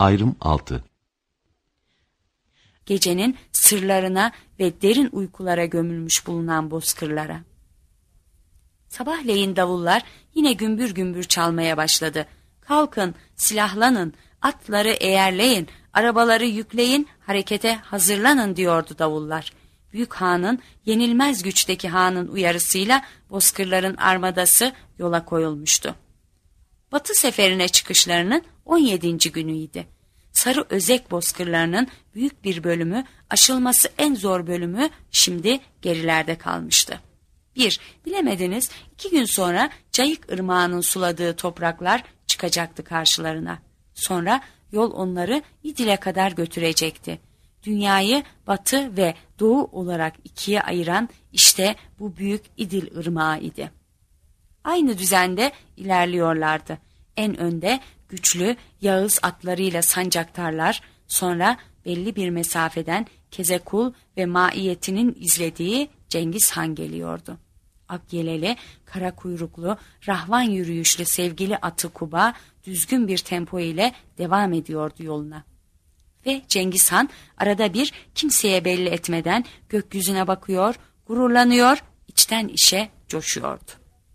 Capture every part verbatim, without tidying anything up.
Ayrım altı. Gecenin sırlarına ve derin uykulara gömülmüş bulunan bozkırlara. Sabahleyin davullar yine gümbür gümbür çalmaya başladı. Kalkın, silahlanın, atları eğerleyin, arabaları yükleyin, harekete hazırlanın diyordu davullar. Büyük Han'ın, yenilmez güçteki Han'ın uyarısıyla bozkırların armadası yola koyulmuştu. Batı seferine çıkışlarının on yedinci günüydü. Sarı özek bozkırlarının büyük bir bölümü, aşılması en zor bölümü şimdi gerilerde kalmıştı. Bir, bilemediniz, iki gün sonra Cayık Irmağı'nın suladığı topraklar çıkacaktı karşılarına. Sonra yol onları İdil'e kadar götürecekti. Dünyayı batı ve doğu olarak ikiye ayıran işte bu büyük İdil Irmağı idi. Aynı düzende ilerliyorlardı. En önde güçlü Yağız atlarıyla sancaktarlar, sonra belli bir mesafeden Kezekul ve Maiyet'inin izlediği Cengiz Han geliyordu. Akyeleli, kara kuyruklu, rahvan yürüyüşlü sevgili atı Kuba düzgün bir tempo ile devam ediyordu yoluna. Ve Cengiz Han arada bir kimseye belli etmeden gökyüzüne bakıyor, gururlanıyor, içten içe coşuyordu.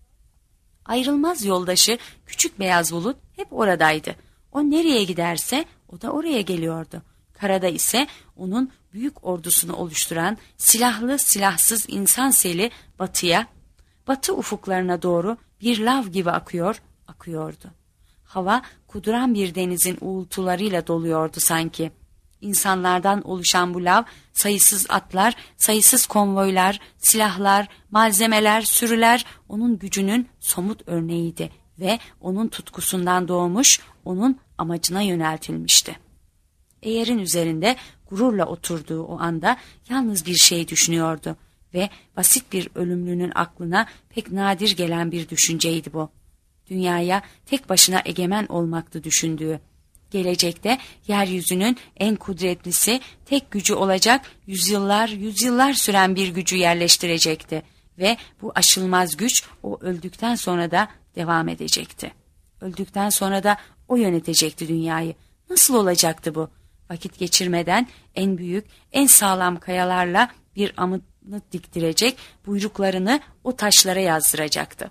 Ayrılmaz yoldaşı küçük beyaz bulut hep oradaydı. O nereye giderse o da oraya geliyordu. Karada ise onun büyük ordusunu oluşturan silahlı silahsız insan seli batıya, batı ufuklarına doğru bir lav gibi akıyor, akıyordu. Hava kuduran bir denizin uğultularıyla doluyordu sanki. İnsanlardan oluşan bu lav, sayısız atlar, sayısız konvoylar, silahlar, malzemeler, sürüler onun gücünün somut örneğiydi ve onun tutkusundan doğmuş, onun amacına yöneltilmişti. Eğerin üzerinde gururla oturduğu o anda yalnız bir şey düşünüyordu ve basit bir ölümlünün aklına pek nadir gelen bir düşünceydi bu. Dünyaya tek başına egemen olmaktı düşündüğü. Gelecekte yeryüzünün en kudretlisi, tek gücü olacak, yüzyıllar yüzyıllar süren bir gücü yerleştirecekti ve bu aşılmaz güç o öldükten sonra da devam edecekti. Öldükten sonra da o yönetecekti dünyayı. Nasıl olacaktı bu? Vakit geçirmeden en büyük, en sağlam kayalarla bir anıt diktirecek, buyruklarını o taşlara yazdıracaktı.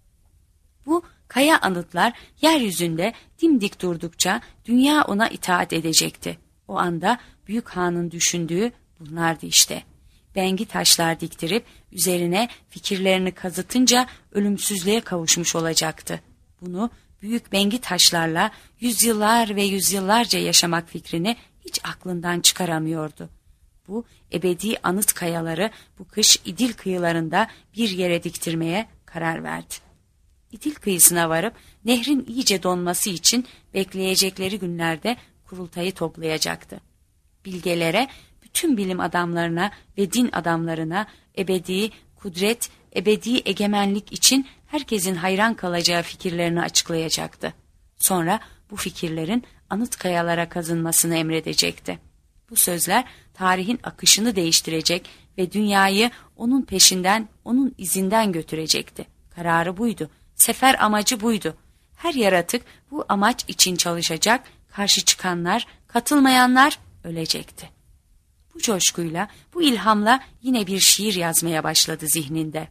Bu kaya anıtlar yeryüzünde dimdik durdukça dünya ona itaat edecekti. O anda Büyük Han'ın düşündüğü bunlardı işte. Bengi taşlar diktirip üzerine fikirlerini kazıtınca ölümsüzlüğe kavuşmuş olacaktı. Bunu büyük bengi taşlarla yüzyıllar ve yüzyıllarca yaşamak fikrini hiç aklından çıkaramıyordu. Bu ebedi anıt kayaları bu kış İdil kıyılarında bir yere diktirmeye karar verdi. İdil kıyısına varıp nehrin iyice donması için bekleyecekleri günlerde kurultayı toplayacaktı. Bilgelere, bütün bilim adamlarına ve din adamlarına ebedi kudret, ebedi egemenlik için herkesin hayran kalacağı fikirlerini açıklayacaktı. Sonra bu fikirlerin anıt kayalara kazınmasını emredecekti. Bu sözler tarihin akışını değiştirecek ve dünyayı onun peşinden, onun izinden götürecekti. Kararı buydu. Sefer amacı buydu. Her yaratık bu amaç için çalışacak, karşı çıkanlar, katılmayanlar ölecekti. Bu coşkuyla, bu ilhamla yine bir şiir yazmaya başladı zihninde.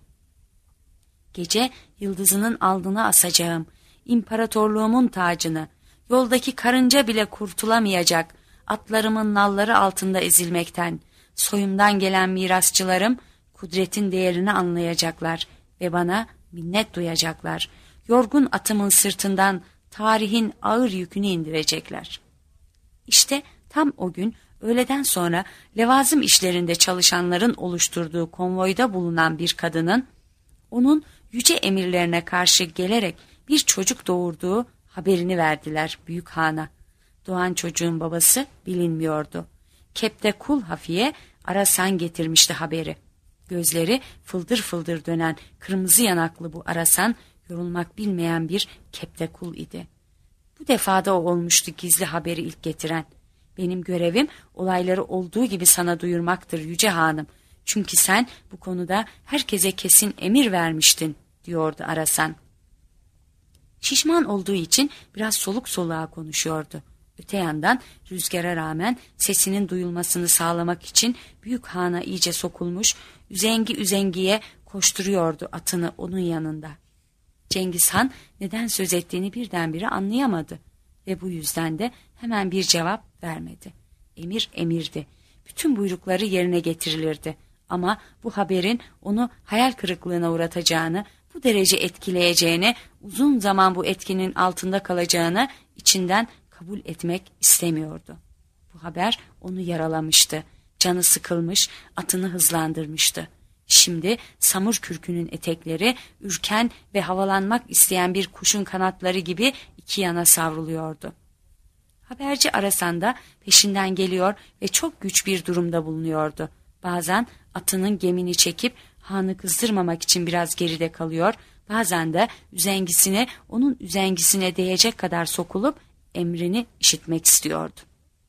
Gece yıldızının alnına asacağım, imparatorluğumun tacını, yoldaki karınca bile kurtulamayacak, atlarımın nalları altında ezilmekten, soyumdan gelen mirasçılarım kudretin değerini anlayacaklar ve bana minnet duyacaklar. Yorgun atımın sırtından tarihin ağır yükünü indirecekler. İşte tam o gün öğleden sonra levazım işlerinde çalışanların oluşturduğu konvoyda bulunan bir kadının onun yüce emirlerine karşı gelerek bir çocuk doğurduğu haberini verdiler Büyük Han'a. Doğan çocuğun babası bilinmiyordu. Kepte Kul Hafiye Arasan getirmişti haberi. Gözleri fıldır fıldır dönen kırmızı yanaklı bu Arasan yorulmak bilmeyen bir Kepte Kul idi. Bu defada o olmuştu gizli haberi ilk getiren. Benim görevim olayları olduğu gibi sana duyurmaktır Yüce Hanım. Çünkü sen bu konuda herkese kesin emir vermiştin diyordu Arasan. Şişman olduğu için biraz soluk soluğa konuşuyordu. Öte yandan rüzgara rağmen sesinin duyulmasını sağlamak için büyük hana iyice sokulmuş, üzengi üzengiye koşturuyordu atını onun yanında. Cengiz Han neden söz ettiğini birdenbire anlayamadı ve bu yüzden de hemen bir cevap vermedi. Emir emirdi. Bütün buyrukları yerine getirilirdi. Ama bu haberin onu hayal kırıklığına uğratacağını, bu derece etkileyeceğini, uzun zaman bu etkinin altında kalacağını içinden kabul etmek istemiyordu. Bu haber onu yaralamıştı. Canı sıkılmış, atını hızlandırmıştı. Şimdi samur kürkünün etekleri ürken ve havalanmak isteyen bir kuşun kanatları gibi iki yana savruluyordu. Haberci Arasan da peşinden geliyor ve çok güç bir durumda bulunuyordu. Bazen atının gemini çekip hanı kızdırmamak için biraz geride kalıyor, bazen de üzengisine onun üzengisine değecek kadar sokulup emrini işitmek istiyordu.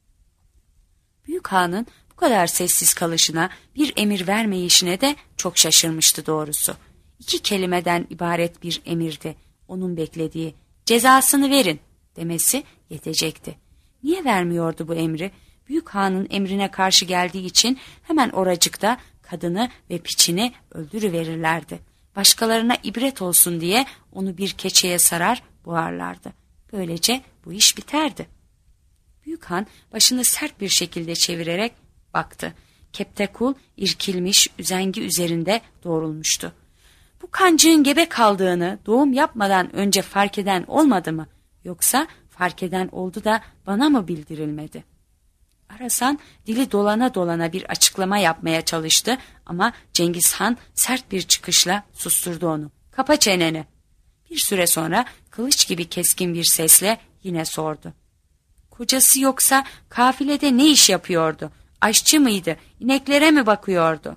Büyük Han'ın bu kadar sessiz kalışına, bir emir vermeyişine de çok şaşırmıştı doğrusu. İki kelimeden ibaret bir emirdi. Onun beklediği, cezasını verin demesi yetecekti. Niye vermiyordu bu emri? Büyük Han'ın emrine karşı geldiği için hemen oracıkta kadını ve piçini öldürüverirlerdi. Başkalarına ibret olsun diye onu bir keçeye sarar boğarlardı. Böylece bu iş biterdi. Büyük Han başını sert bir şekilde çevirerek baktı. Keptekul irkilmiş, üzengi üzerinde doğrulmuştu. Bu kancığın gebe kaldığını doğum yapmadan önce fark eden olmadı mı? Yoksa fark eden oldu da bana mı bildirilmedi? Arasan dili dolana dolana bir açıklama yapmaya çalıştı ama Cengiz Han sert bir çıkışla susturdu onu. Kapa çeneni. Bir süre sonra kılıç gibi keskin bir sesle yine sordu. Kocası yoksa kafilede ne iş yapıyordu? Aşçı mıydı? İneklere mi bakıyordu?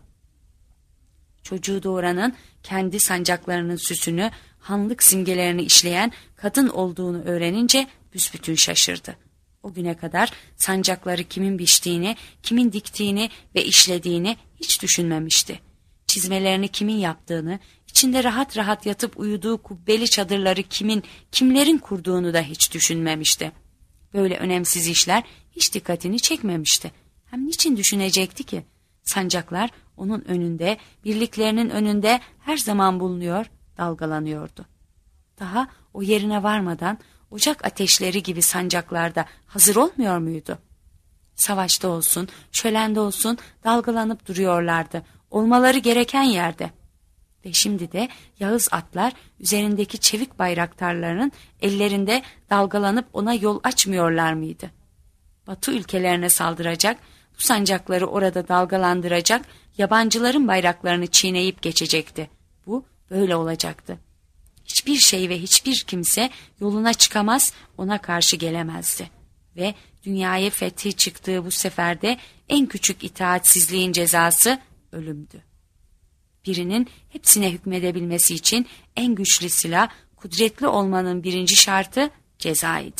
Çocuğu doğuranın kendi sancaklarının süsünü, hanlık simgelerini işleyen kadın olduğunu öğrenince büsbütün şaşırdı. O güne kadar sancakları kimin biçtiğini, kimin diktiğini ve işlediğini hiç düşünmemişti. Çizmelerini kimin yaptığını, içinde rahat rahat yatıp uyuduğu kubbeli çadırları kimin, kimlerin kurduğunu da hiç düşünmemişti. Böyle önemsiz işler hiç dikkatini çekmemişti. Hem niçin düşünecekti ki? Sancaklar onun önünde, birliklerinin önünde her zaman bulunuyor, dalgalanıyordu. Daha o yerine varmadan ocak ateşleri gibi sancaklarda hazır olmuyor muydu? Savaşta olsun, şölende olsun dalgalanıp duruyorlardı. Olmaları gereken yerde. Ve şimdi de Yağız atlar üzerindeki çevik bayraktarlarının ellerinde dalgalanıp ona yol açmıyorlar mıydı? Batı ülkelerine saldıracak, bu sancakları orada dalgalandıracak, yabancıların bayraklarını çiğneyip geçecekti. Bu böyle olacaktı. Hiçbir şey ve hiçbir kimse yoluna çıkamaz, ona karşı gelemezdi. Ve dünyaya fethi çıktığı bu seferde en küçük itaatsizliğin cezası ölümdü. Birinin hepsine hükmedebilmesi için en güçlü silah, kudretli olmanın birinci şartı cezaydı.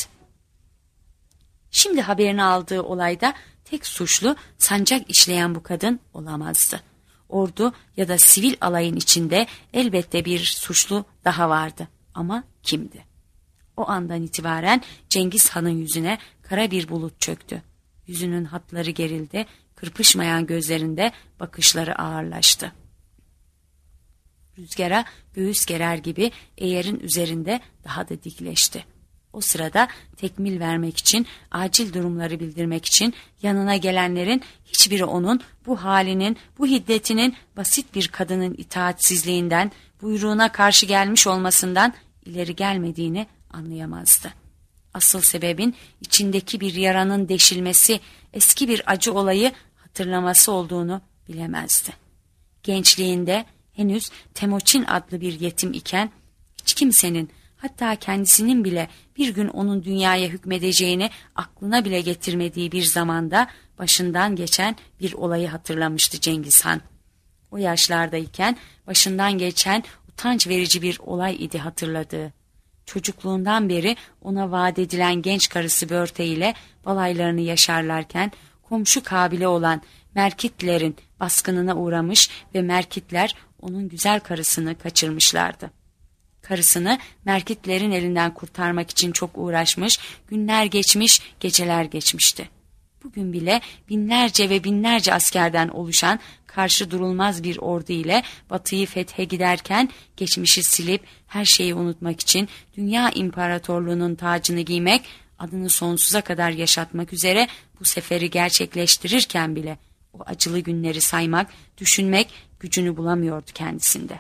Şimdi haberini aldığı olayda tek suçlu sancak işleyen bu kadın olamazdı. Ordu ya da sivil alayın içinde elbette bir suçlu daha vardı. Ama kimdi? O andan itibaren Cengiz Han'ın yüzüne kara bir bulut çöktü. Yüzünün hatları gerildi, kırpışmayan gözlerinde bakışları ağırlaştı. Rüzgara göğüs gerer gibi eğerin üzerinde daha da dikleşti. O sırada tekmil vermek için, acil durumları bildirmek için yanına gelenlerin hiçbiri onun bu halinin, bu hiddetinin basit bir kadının itaatsizliğinden, buyruğuna karşı gelmiş olmasından ileri gelmediğini anlayamazdı. Asıl sebebin içindeki bir yaranın deşilmesi, eski bir acı olayı hatırlaması olduğunu bilemezdi. Gençliğinde henüz Temoçin adlı bir yetim iken hiç kimsenin, hatta kendisinin bile bir gün onun dünyaya hükmedeceğini aklına bile getirmediği bir zamanda başından geçen bir olayı hatırlamıştı Cengiz Han. O yaşlardayken başından geçen utanç verici bir olay idi hatırladığı. Çocukluğundan beri ona vaat edilen genç karısı Börte ile balaylarını yaşarlarken komşu kabile olan Merkitlerin baskınına uğramış ve Merkitler onun güzel karısını kaçırmışlardı. Karısını Merkitlerin elinden kurtarmak için çok uğraşmış, günler geçmiş, geceler geçmişti. Bugün bile binlerce ve binlerce askerden oluşan karşı durulmaz bir ordu ile Batı'yı fethe giderken geçmişi silip her şeyi unutmak için Dünya İmparatorluğu'nun tacını giymek, adını sonsuza kadar yaşatmak üzere bu seferi gerçekleştirirken bile o acılı günleri saymak, düşünmek gücünü bulamıyordu kendisinde.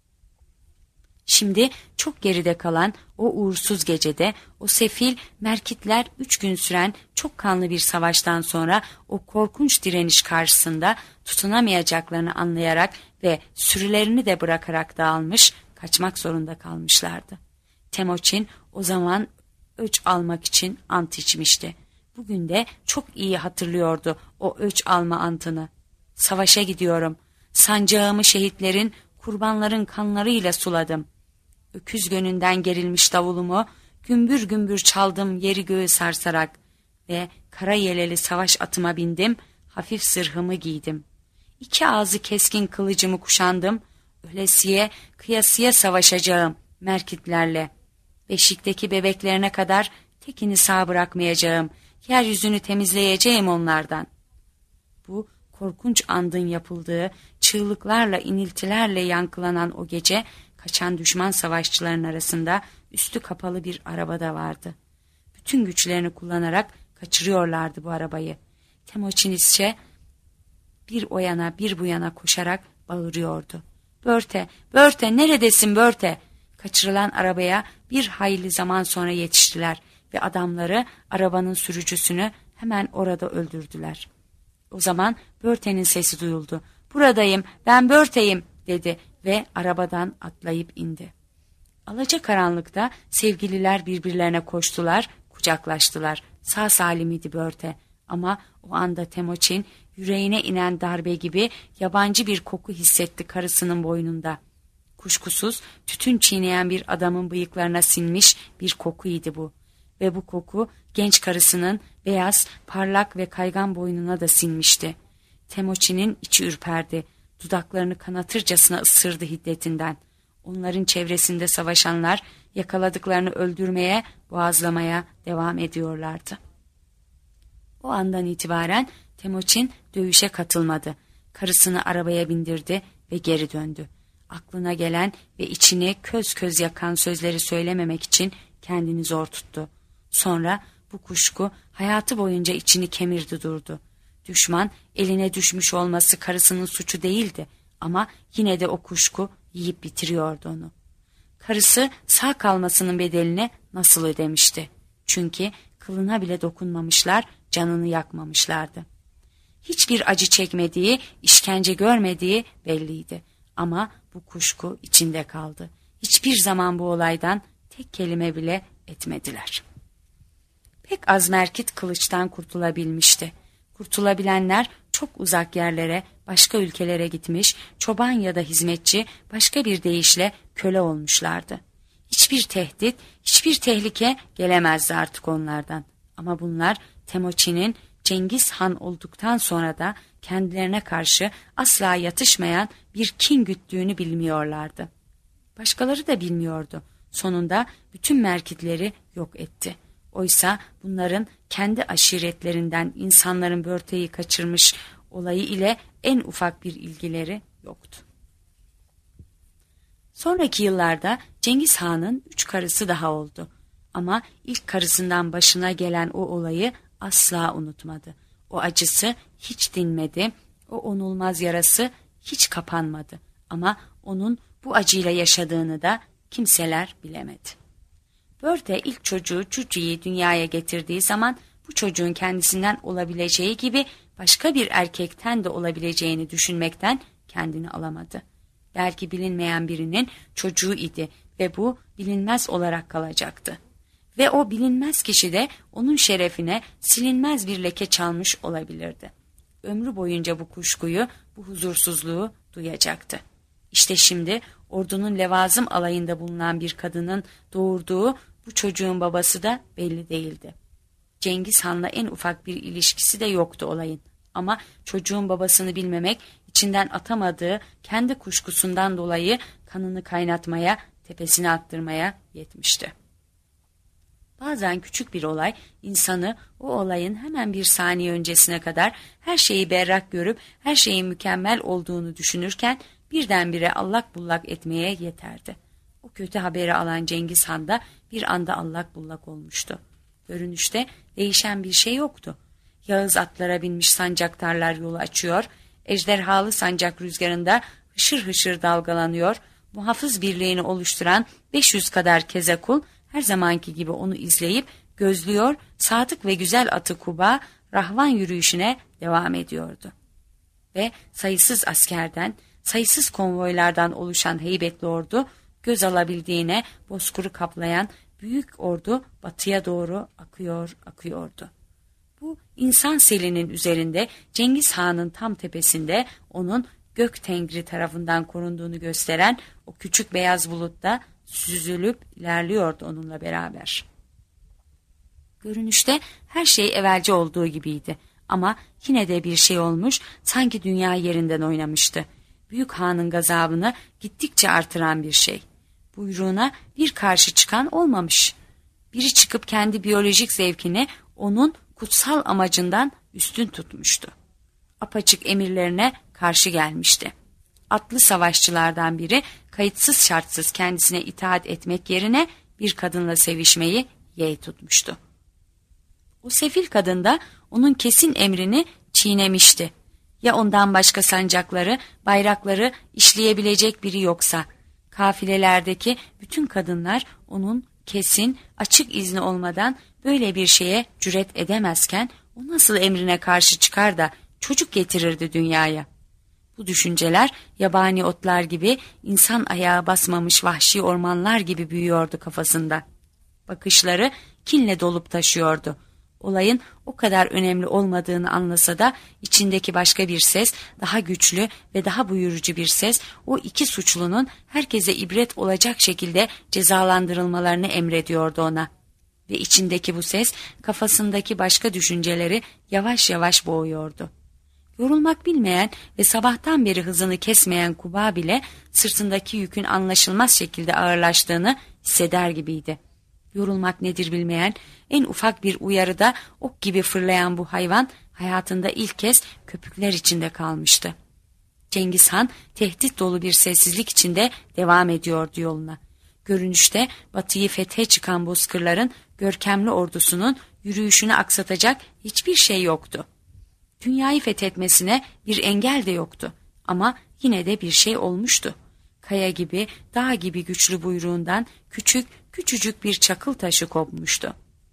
Şimdi çok geride kalan o uğursuz gecede o sefil Merkitler üç gün süren çok kanlı bir savaştan sonra o korkunç direniş karşısında tutunamayacaklarını anlayarak ve sürülerini de bırakarak dağılmış, kaçmak zorunda kalmışlardı. Temoçin o zaman öç almak için ant içmişti. Bugün de çok iyi hatırlıyordu o öç alma antını. Savaşa gidiyorum. Sancağımı şehitlerin, kurbanların kanlarıyla suladım. Öküz gönünden gerilmiş davulumu gümbür gümbür çaldım yeri göğü sarsarak ve kara yeleli savaş atıma bindim, hafif zırhımı giydim. İki ağzı keskin kılıcımı kuşandım, ölesiye kıyasıya savaşacağım Merkitlerle. Beşikteki bebeklerine kadar tekini sağ bırakmayacağım, yeryüzünü temizleyeceğim onlardan. Bu korkunç andın yapıldığı, çığlıklarla iniltilerle yankılanan o gece, kaçan düşman savaşçıların arasında üstü kapalı bir araba da vardı. Bütün güçlerini kullanarak kaçırıyorlardı bu arabayı. Temoçin ise bir o yana bir bu yana koşarak bağırıyordu. Börte, Börte, neredesin Börte? Kaçırılan arabaya bir hayli zaman sonra yetiştiler ve adamları arabanın sürücüsünü hemen orada öldürdüler. O zaman Börte'nin sesi duyuldu. Buradayım, ben Börte'yim dedi ve arabadan atlayıp indi. Alacakaranlıkta sevgililer birbirlerine koştular, kucaklaştılar. Sağ salim idi Börte ama o anda Temoçin yüreğine inen darbe gibi yabancı bir koku hissetti karısının boynunda. Kuşkusuz tütün çiğneyen bir adamın bıyıklarına sinmiş bir kokuydu bu. Ve bu koku genç karısının beyaz, parlak ve kaygan boynuna da sinmişti. Temoçin'in içi ürperdi. Dudaklarını kanatırcasına ısırdı hiddetinden. Onların çevresinde savaşanlar yakaladıklarını öldürmeye, boğazlamaya devam ediyorlardı. O andan itibaren Temoçin dövüşe katılmadı. Karısını arabaya bindirdi ve geri döndü. Aklına gelen ve içini köz köz yakan sözleri söylememek için kendini zor tuttu. Sonra bu kuşku hayatı boyunca içini kemirdi durdu. Düşman eline düşmüş olması karısının suçu değildi ama yine de o kuşku yiyip bitiriyordu onu. Karısı sağ kalmasının bedelini nasıl ödemişti? Çünkü kılına bile dokunmamışlar, canını yakmamışlardı. Hiçbir acı çekmediği, işkence görmediği belliydi. Ama bu kuşku içinde kaldı. Hiçbir zaman bu olaydan tek kelime bile etmediler. Pek az Merkit kılıçtan kurtulabilmişti. Kurtulabilenler çok uzak yerlere, başka ülkelere gitmiş, çoban ya da hizmetçi, başka bir deyişle köle olmuşlardı. Hiçbir tehdit, hiçbir tehlike gelemezdi artık onlardan. Ama bunlar Temoçin'in Cengiz Han olduktan sonra da kendilerine karşı asla yatışmayan bir kin güttüğünü bilmiyorlardı. Başkaları da bilmiyordu. Sonunda bütün Merkitleri yok etti. Oysa bunların kendi aşiretlerinden insanların Börte'yi kaçırmış olayı ile en ufak bir ilgileri yoktu. Sonraki yıllarda Cengiz Han'ın üç karısı daha oldu. Ama ilk karısından başına gelen o olayı asla unutmadı. O acısı hiç dinmedi, o onulmaz yarası hiç kapanmadı. Ama onun bu acıyla yaşadığını da kimseler bilemedi. Börte ilk çocuğu Cücü'yü dünyaya getirdiği zaman bu çocuğun kendisinden olabileceği gibi başka bir erkekten de olabileceğini düşünmekten kendini alamadı. Belki bilinmeyen birinin çocuğu idi ve bu bilinmez olarak kalacaktı. Ve o bilinmez kişi de onun şerefine silinmez bir leke çalmış olabilirdi. Ömrü boyunca bu kuşkuyu, bu huzursuzluğu duyacaktı. İşte şimdi ordunun levazım alayında bulunan bir kadının doğurduğu bu çocuğun babası da belli değildi. Cengiz Han'la en ufak bir ilişkisi de yoktu olayın. Ama çocuğun babasını bilmemek, içinden atamadığı kendi kuşkusundan dolayı kanını kaynatmaya tepesine attırmaya yetmişti. Bazen küçük bir olay insanı o olayın hemen bir saniye öncesine kadar her şeyi berrak görüp her şeyin mükemmel olduğunu düşünürken birdenbire allak bullak etmeye yeterdi. O kötü haberi alan Cengiz Han da bir anda allak bullak olmuştu. Görünüşte değişen bir şey yoktu. Yağız atlara binmiş sancaktarlar yolu açıyor, ejderhalı sancak rüzgarında hışır hışır dalgalanıyor, muhafız birliğini oluşturan beş yüz kadar kezekul her zamanki gibi onu izleyip gözlüyor, sadık ve güzel atı Kuba rahvan yürüyüşüne devam ediyordu. Ve sayısız askerden, sayısız konvoylardan oluşan heybetli ordu, göz alabildiğine bozkuru kaplayan büyük ordu batıya doğru akıyor, akıyordu. Bu insan selinin üzerinde Cengiz Han'ın tam tepesinde onun gök tengri tarafından korunduğunu gösteren o küçük beyaz bulutta süzülüp ilerliyordu onunla beraber. Görünüşte her şey evvelce olduğu gibiydi ama yine de bir şey olmuş, sanki dünya yerinden oynamıştı. Büyük Han'ın gazabını gittikçe artıran bir şey. Buyruğuna bir karşı çıkan olmamış. Biri çıkıp kendi biyolojik zevkini onun kutsal amacından üstün tutmuştu. Apaçık emirlerine karşı gelmişti. Atlı savaşçılardan biri kayıtsız şartsız kendisine itaat etmek yerine bir kadınla sevişmeyi yeğ tutmuştu. O sefil kadın da onun kesin emrini çiğnemişti. Ya ondan başka sancakları, bayrakları işleyebilecek biri yoksa, kafilelerdeki bütün kadınlar onun kesin, açık izni olmadan böyle bir şeye cüret edemezken o nasıl emrine karşı çıkar da çocuk getirirdi dünyaya? Bu düşünceler yabani otlar gibi, insan ayağı basmamış vahşi ormanlar gibi büyüyordu kafasında. Bakışları kinle dolup taşıyordu. Olayın o kadar önemli olmadığını anlasa da içindeki başka bir ses, daha güçlü ve daha buyurucu bir ses, o iki suçlunun herkese ibret olacak şekilde cezalandırılmalarını emrediyordu ona. Ve içindeki bu ses kafasındaki başka düşünceleri yavaş yavaş boğuyordu. Yorulmak bilmeyen ve sabahtan beri hızını kesmeyen Kuba bile sırtındaki yükün anlaşılmaz şekilde ağırlaştığını hisseder gibiydi. Yorulmak nedir bilmeyen, en ufak bir uyarıda ok gibi fırlayan bu hayvan hayatında ilk kez köpükler içinde kalmıştı. Cengiz Han tehdit dolu bir sessizlik içinde devam ediyordu yoluna. Görünüşte batıyı fethe çıkan bozkırların görkemli ordusunun yürüyüşünü aksatacak hiçbir şey yoktu. Dünyayı fethetmesine bir engel de yoktu ama yine de bir şey olmuştu. Kaya gibi, dağ gibi güçlü buyruğundan küçük, küçücük bir çakıl taşı kopmuştu.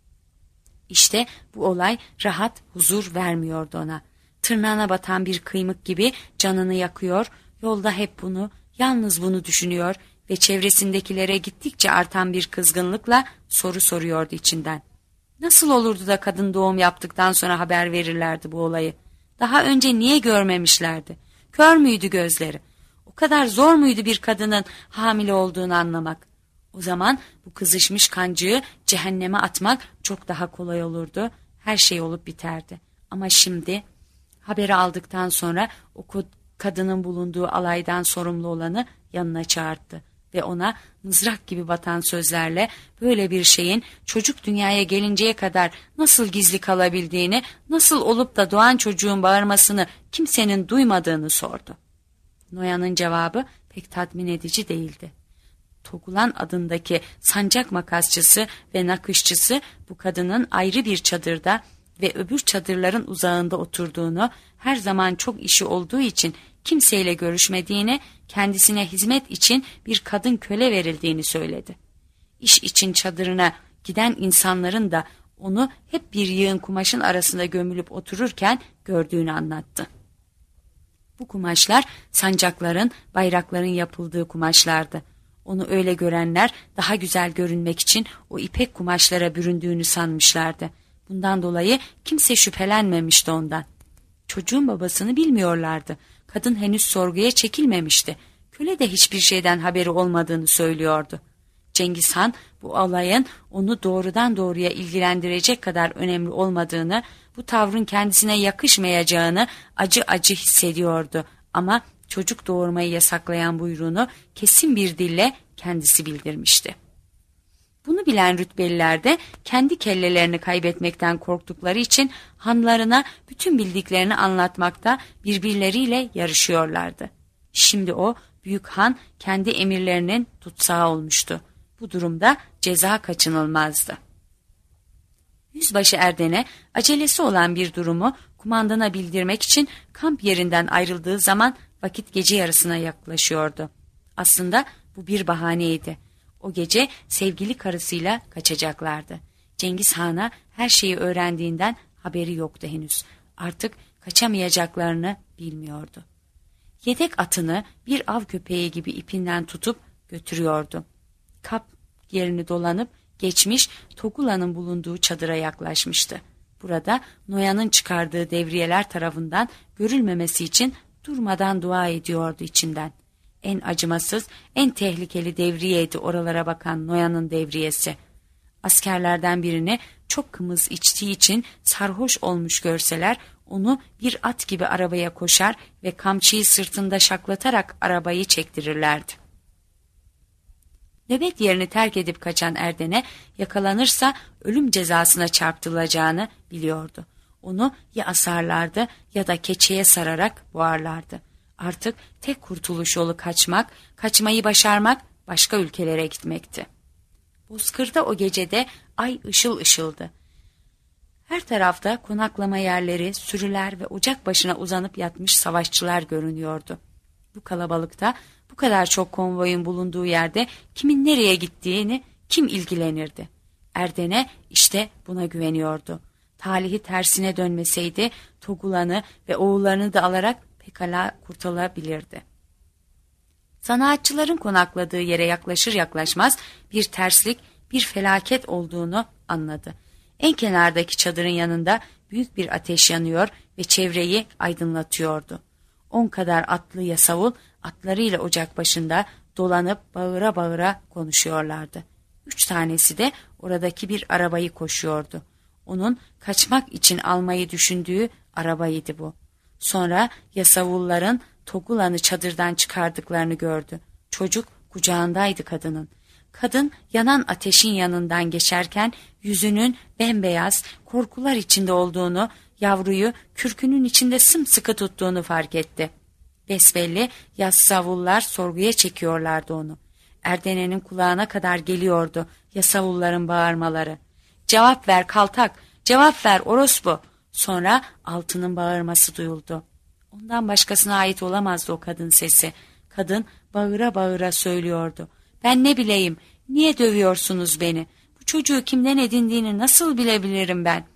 İşte bu olay rahat, huzur vermiyordu ona. Tırnağına batan bir kıymık gibi canını yakıyor, yolda hep bunu, yalnız bunu düşünüyor ve çevresindekilere gittikçe artan bir kızgınlıkla soru soruyordu içinden. Nasıl olurdu da kadın doğum yaptıktan sonra haber verirlerdi bu olayı? Daha önce niye görmemişlerdi? Kör müydü gözleri? O kadar zor muydu bir kadının hamile olduğunu anlamak? O zaman bu kızışmış kancığı cehenneme atmak çok daha kolay olurdu. Her şey olup biterdi. Ama şimdi haberi aldıktan sonra o kadının bulunduğu alaydan sorumlu olanı yanına çağırdı. Ve ona mızrak gibi batan sözlerle böyle bir şeyin çocuk dünyaya gelinceye kadar nasıl gizli kalabildiğini, nasıl olup da doğan çocuğun bağırmasını kimsenin duymadığını sordu. Noyan'ın cevabı pek tatmin edici değildi. Togulan adındaki sancak makasçısı ve nakışçısı bu kadının ayrı bir çadırda ve öbür çadırların uzağında oturduğunu, her zaman çok işi olduğu için kimseyle görüşmediğini, kendisine hizmet için bir kadın köle verildiğini söyledi. İş için çadırına giden insanların da onu hep bir yığın kumaşın arasında gömülüp otururken gördüğünü anlattı. Bu kumaşlar sancakların, bayrakların yapıldığı kumaşlardı. Onu öyle görenler daha güzel görünmek için o ipek kumaşlara büründüğünü sanmışlardı. Bundan dolayı kimse şüphelenmemişti ondan. Çocuğun babasını bilmiyorlardı. Kadın henüz sorguya çekilmemişti. Köle de hiçbir şeyden haberi olmadığını söylüyordu. Cengiz Han bu olayın onu doğrudan doğruya ilgilendirecek kadar önemli olmadığını, bu tavrın kendisine yakışmayacağını acı acı hissediyordu. Ama çocuk doğurmayı yasaklayan buyruğunu kesin bir dille kendisi bildirmişti. Bunu bilen rütbeliler de kendi kellelerini kaybetmekten korktukları için hanlarına bütün bildiklerini anlatmakta birbirleriyle yarışıyorlardı. Şimdi o büyük han kendi emirlerinin tutsağı olmuştu. Bu durumda ceza kaçınılmazdı. Yüzbaşı Erden'e acelesi olan bir durumu kumandana bildirmek için kamp yerinden ayrıldığı zaman vakit gece yarısına yaklaşıyordu. Aslında bu bir bahaneydi. O gece sevgili karısıyla kaçacaklardı. Cengiz Han'a her şeyi öğrendiğinden haberi yoktu henüz. Artık kaçamayacaklarını bilmiyordu. Yedek atını bir av köpeği gibi ipinden tutup götürüyordu. Kap yerini dolanıp geçmiş Togula'nın bulunduğu çadıra yaklaşmıştı. Burada Noyan'ın çıkardığı devriyeler tarafından görülmemesi için durmadan dua ediyordu içinden. En acımasız, en tehlikeli devriyeydi oralara bakan Noyan'ın devriyesi. Askerlerden birini çok kımız içtiği için sarhoş olmuş görseler onu bir at gibi arabaya koşar ve kamçıyı sırtında şaklatarak arabayı çektirirlerdi. Nöbet yerini terk edip kaçan Erden'e yakalanırsa ölüm cezasına çarptırılacağını biliyordu. Onu ya asarlardı ya da keçeye sararak boğarlardı. Artık tek kurtuluş yolu kaçmak, kaçmayı başarmak, başka ülkelere gitmekti. Bozkır'da o gecede ay ışıl ışıldı. Her tarafta konaklama yerleri, sürüler ve ocak başına uzanıp yatmış savaşçılar görünüyordu. Bu kalabalıkta, bu kadar çok konvoyun bulunduğu yerde kimin nereye gittiğini kim ilgilenirdi? Erden'e işte buna güveniyordu. Talihi tersine dönmeseydi Togulan'ı ve oğullarını da alarak pekala kurtulabilirdi. Sanatçıların konakladığı yere yaklaşır yaklaşmaz bir terslik, bir felaket olduğunu anladı. En kenardaki çadırın yanında büyük bir ateş yanıyor ve çevreyi aydınlatıyordu. On kadar atlı yasavul atlarıyla ocak başında dolanıp bağıra bağıra konuşuyorlardı. Üç tanesi de oradaki bir arabayı koşuyordu. Onun kaçmak için almayı düşündüğü arabaydı bu. Sonra yasavulların Togulan'ı çadırdan çıkardıklarını gördü. Çocuk kucağındaydı kadının. Kadın yanan ateşin yanından geçerken yüzünün bembeyaz, korkular içinde olduğunu, yavruyu kürkünün içinde sımsıkı tuttuğunu fark etti. Besbelli yasavullar sorguya çekiyorlardı onu. Erdene'nin kulağına kadar geliyordu yasavulların bağırmaları. "Cevap ver kaltak, cevap ver orospu!" Sonra altının bağırması duyuldu. Ondan başkasına ait olamazdı o kadın sesi. Kadın bağıra bağıra söylüyordu. "Ben ne bileyim, niye dövüyorsunuz beni? Bu çocuğu kimden edindiğini nasıl bilebilirim ben?